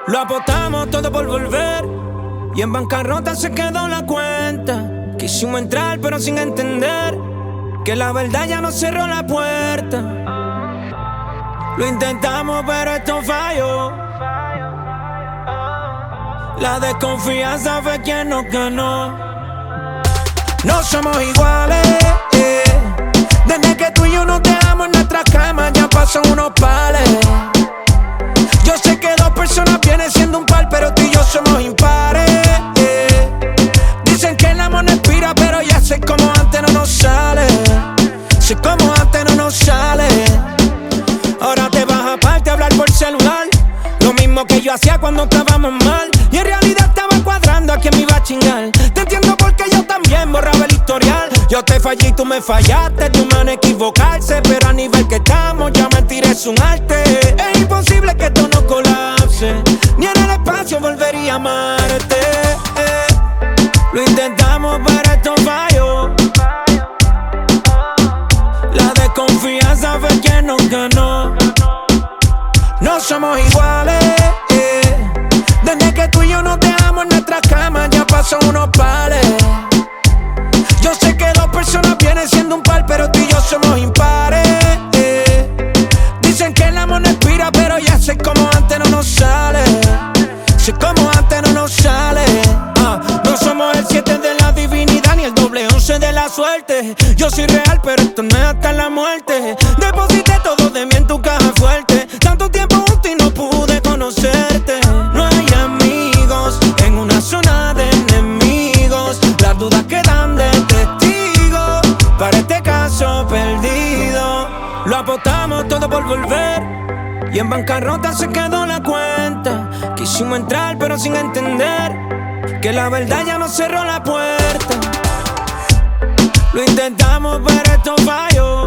Lo apostamos todo por volver y en bancarrota se quedó la cuenta. Quisimos entrar pero sin entender que la verdad ya nos cerró la puerta. Lo intentamos pero esto falló. La desconfianza fue quien nos ganó. No somos iguales, Desde que tú y yo nos dejamos en nuestra cama ya pasan unos pales. Yo sé que dos personas vienen siendo un par, pero tú y yo somos impares. Dicen que el amor no expira, pero ya sé como antes no nos sale. Sé como antes no nos sale. Ahora te vas aparte a hablar por celular, lo mismo que yo hacía cuando estábamos mal. Y en realidad estaba cuadrando a quién me iba a chingar. Te entiendo porque yo también borraba el historial. Yo te fallé y tú me fallaste, tu mano equivocarse, pero a nivel que estamos ya mentir es un arte. Es imposible que esto no colapse, ni en el espacio volvería a amarte. Lo intentamos pero esto falló. La desconfianza fue quien nos ganó. No somos iguales, Desde que tú y yo nos dejamos en nuestra cama ya pasan unos pales. Yo sé que dos personas vienen siendo un par, pero tú y yo somos impares. Dicen que el amor no expira, pero ya sé como antes no nos sale. Sé como antes no nos sale. No somos el 7 de la divinidad ni el doble 11 de la suerte. Yo soy real, pero esto no es hasta la muerte. Deposité todo de mí en tu caja fuerte. Tanto tiempo juntos y no pude conocerte. No hay amigos en una zona de enemigos. Las dudas quedan de testigo para este caso perdido. Lo apostamos todo por volver y en bancarrota se quedó la cuenta. Quisimos entrar pero sin entender que la verdad ya nos cerró la puerta. Lo intentamos pero esto falló.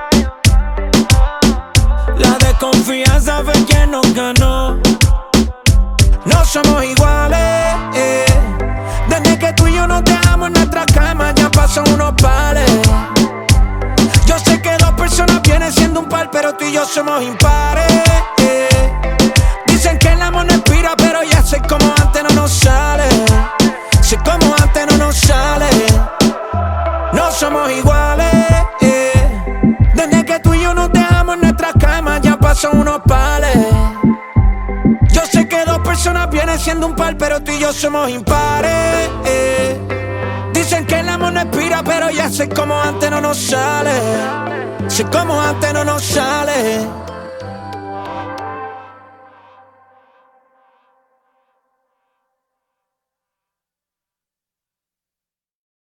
La desconfianza fue quien nos ganó. No somos iguales, Desde que tú y yo nos dejamos en nuestra cama ya pasan unos pales. Yo sé que dos personas vienen siendo un par, pero tú y yo somos impares. Dicen que el amor no expira, pero ya sé como antes no nos sale. Sé como antes no nos sale. No somos iguales, Desde que tú y yo nos dejamos en nuestra cama ya pasan unos pales. Yo sé que dos personas vienen siendo un par, pero tú y yo somos impares. Dicen que el amor no expira, pero ya sé como antes no nos sale. Sé como antes no nos sale.